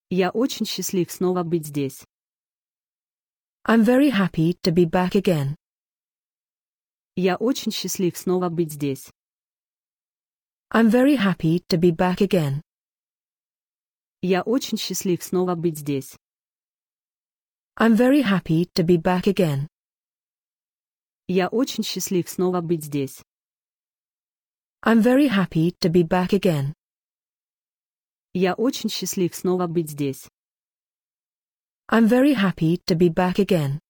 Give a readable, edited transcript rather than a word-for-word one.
Я очень счастлив снова быть здесь. I'm very happy to be back again. Я очень счастлив снова быть здесь. I'm very happy to be back again. Я очень счастлив снова быть здесь. I'm very happy to be back again. Я очень счастлив снова быть здесь. I'm very happy to be back again. Я очень счастлив снова быть здесь. I'm very happy to be back again.